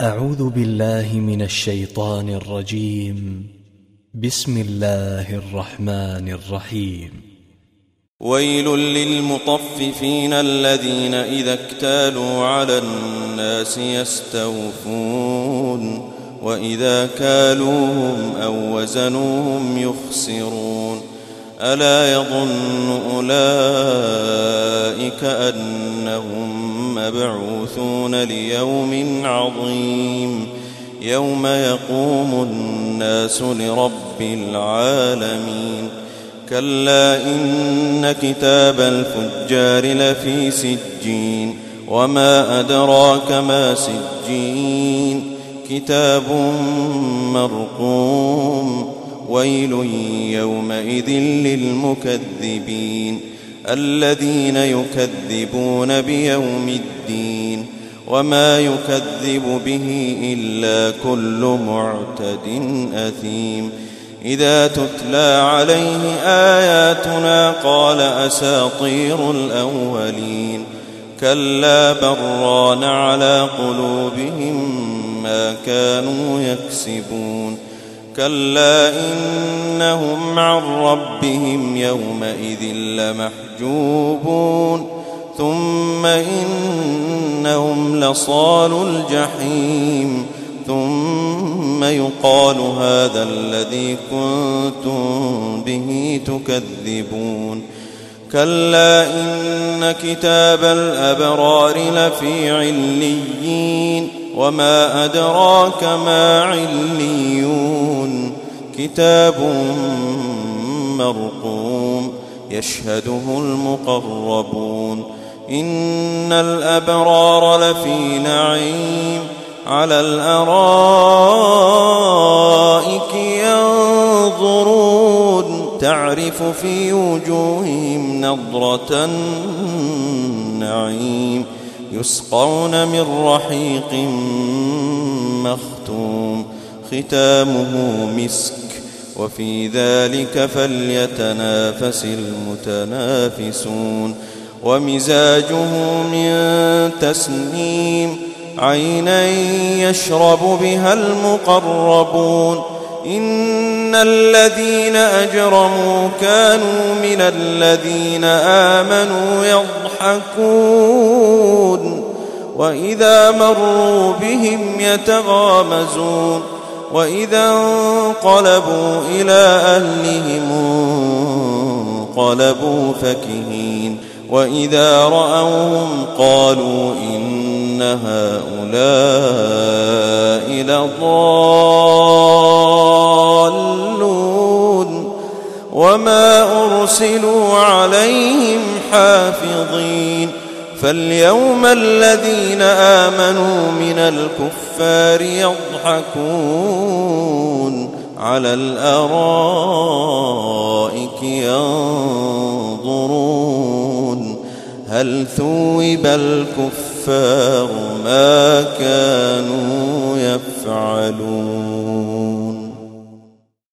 أعوذ بالله من الشيطان الرجيم. بسم الله الرحمن الرحيم. ويل للمطففين الذين إذا اكتالوا على الناس يستوفون وإذا كالوهم أو وزنوهم يخسرون ألا يظن أولئك أنهم مبعوثون ليوم عظيم يوم يقوم الناس لرب العالمين. كلا إن كتاب الفجار لفي سجين وما أدراك ما سجين كتاب مرقوم ويل يومئذ للمكذبين الذين يكذبون بيوم الدين وما يكذب به إلا كل معتد أثيم. إذا تتلى عليه آياتنا قال أساطير الأولين كلا بران على قلوبهم ما كانوا يكسبون. كلا إنهم عن ربهم يومئذ لمحجوبون ثم إنهم لصالو الجحيم ثم يقال هذا الذي كنتم به تكذبون. كلا إن كتاب الأبرار لفي عليين وما أدراك ما عليون كتاب مرقوم يشهده المقربون. إن الأبرار لفي نعيم على الأرائك ينظرون تعرف في وجوههم نضرة النعيم يسقون من رحيق مختوم ختامه مسك وفي ذلك فليتنافس المتنافسون. ومزاجه من تسنيم عينا يشرب بها المقربون. إن الذين أجرموا كانوا من الذين آمنوا يضحكون وإذا مروا بهم يتغامزون وإذا انقلبوا إلى أهلهم انقلبوا فكهين وإذا رأوهم قالوا إن هؤلاء لضالون وما أرسلوا عليهم حافظين. فاليوم الذين آمنوا من الكفار يضحكون على الأرائك ينظرون هل ثوب الكفار ما كانوا يفعلون.